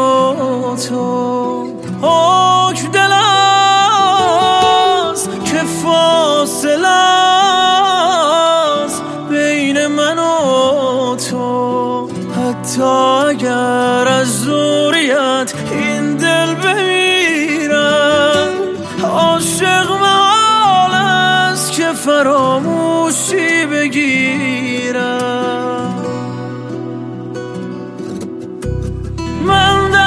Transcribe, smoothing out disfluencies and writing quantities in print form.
و تو. حکم دل است که فاصله است بین من و تو. حتی اگر از دوریت این دل بمیرد، عاشق محال است که فراموش